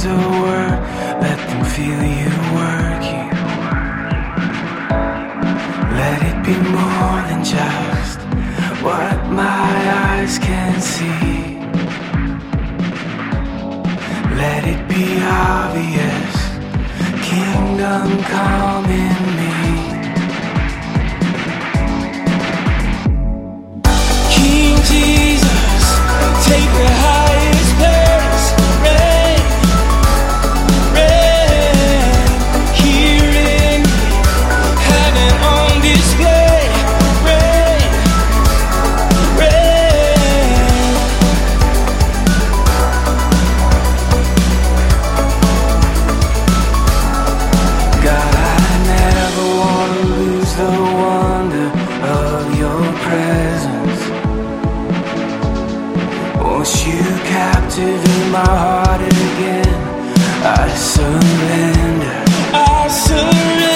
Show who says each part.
Speaker 1: to work, let them feel you working. Let it be more than just what my eyes can see. Let it be obvious, kingdom come in me. King Jesus, take the highest place. Reign, reign, here in me, heaven on display. Reign, reign. God, I never want to lose the wonder of your presence. Once you captivate my heart again, I surrender. I surrender.